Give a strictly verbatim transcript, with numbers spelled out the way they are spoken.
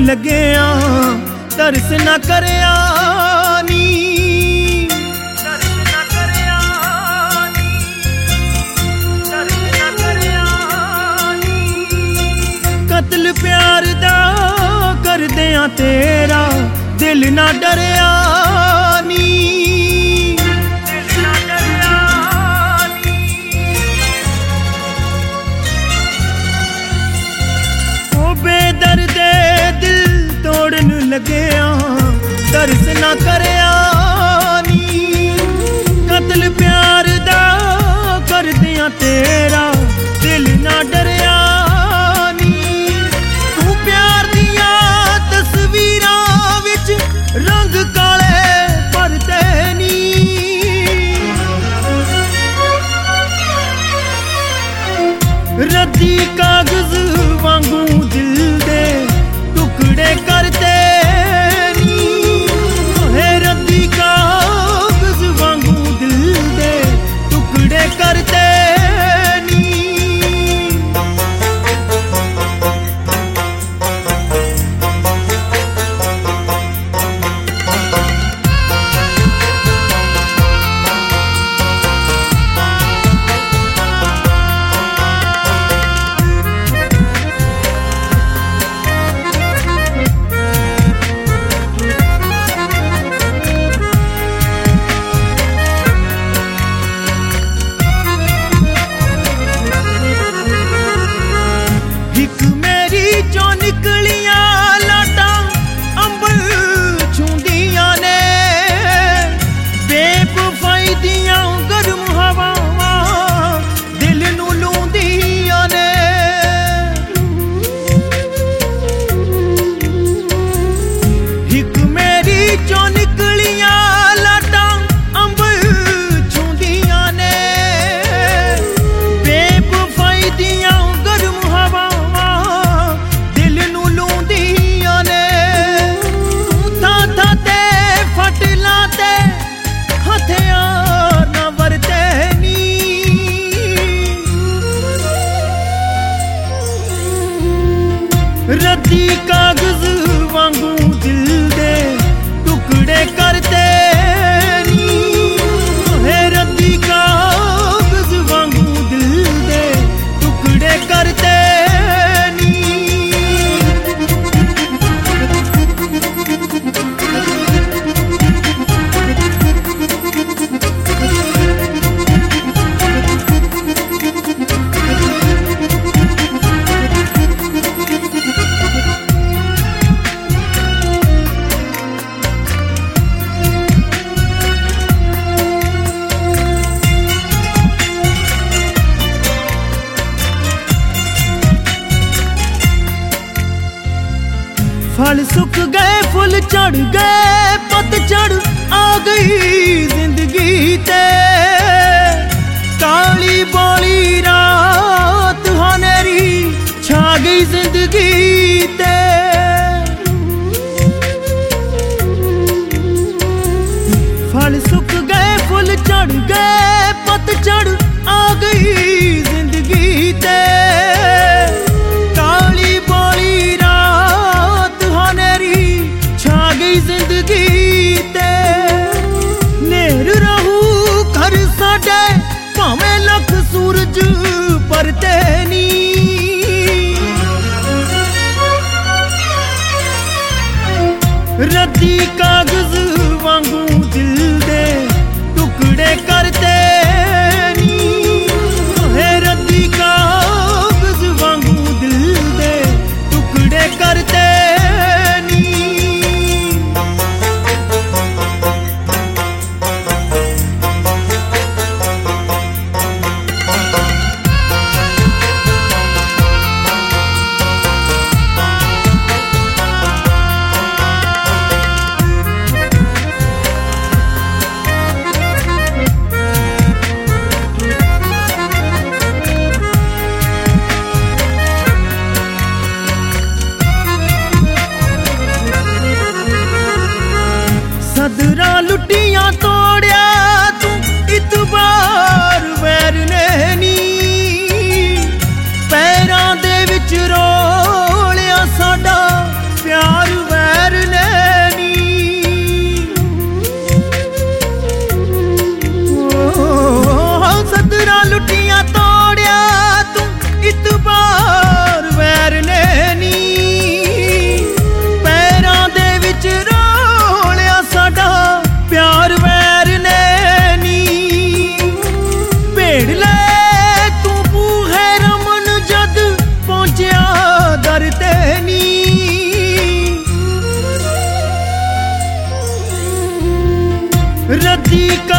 लगे तरस ना करया नी, तरस ना करया नी, तरस ना करया नी। कत्ल प्यार दा कर दिया तेरा दिल ना डरया नी, दिल ना डरया नी। ओ बेदर्दे दिल तोड़न लगे तरस ना करया नी। कत्ल प्यार दा कर दिया तेरा दिल ना डरया नी। तू प्यार दिया तस्वीरां विच रंग काले भरदे नी। रद्दी कागज वांगू दिल दे टुकड़े करते नी। हे रद्दी कागज वांगू दिल दे टुकड़े करते नी। हिक मेरी जो निकलियां लाटां अंबर छूंदियां ने। बेवफाई दियां गर्म हवावां दिल नू लूंदियां ने। हिक मेरी जो निकलियां लाटां अंबर छूंदियां ने। बेवफाई दियां गर्म हवा रद्दी कागज वांगू दिल दे टुकड़े करते नी। हे रद्दी कागज वांगू दिल दे टुकड़े करते नी। फल सुख गए फुल चढ़ गए पतझड़ आ गई जिंदगी ते। काली बोली रात हनेरी छा गई जिंदगी ते। फल सुख गए फुल चढ़ गए पतझड़ आ गई जिंदगी ते। काली बोली जिंदगी ते। नेर रहू घर साडे भावें लख सूरज परते नी। रद्दी कागज वांगू दिल दे टुकड़े करते नी। हे रद्दी कागज वांगू दिल दे टुकड़े करते नी। रद्दी का